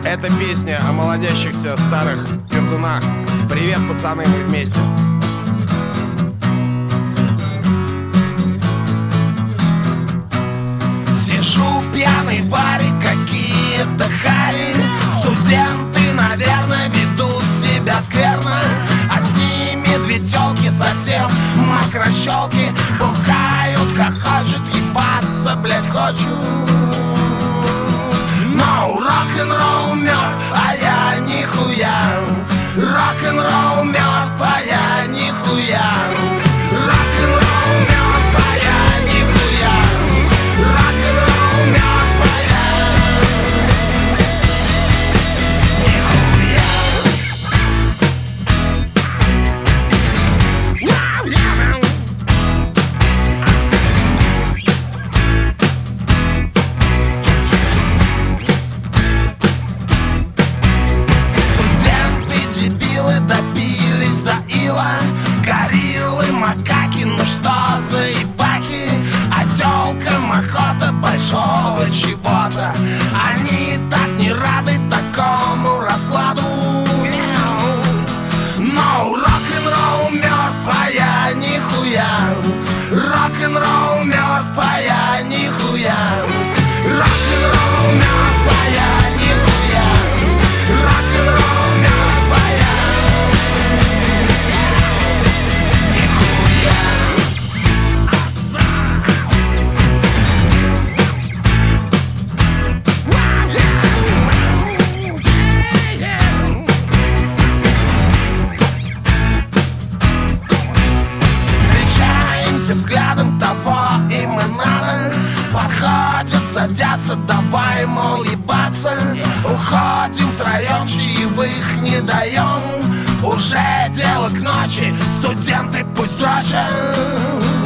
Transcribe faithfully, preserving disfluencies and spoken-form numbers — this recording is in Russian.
Это песня о молодящихся старых пердунах. Привет, пацаны, мы вместе. Сижу пьяный в баре, какие-то хари. Студенты, наверное, ведут себя скверно, а с ними две тёлки совсем мокрощёлки. Бухают, хохочут, ебаться, блять, хочу. Но рок-н-ролл мертв, а я нихуя. Рок-н-ролл мертв, а я нихуя. Рок-н-ролл мертв, а я нихуя. Рок-н-ролл мертв, а я нихуя. Добились до ила, гориллы, макаки, ну что за ебаки? А тёлкам охота большого чего-то. Они так не рады такому раскладу. Но рок-н-ролл мертв, а я нихуя. Рок-н-ролл мертв, а я нихуя. Рок-н-ролл мертв, а я нихуя. Рок-н-ролл мертв, а я взглядом того им и надо. Подходят, садятся, давай, мол, ебаться. Уходим втроем, чаевых не даем. Уже дело к ночи, студенты пусть дрожат.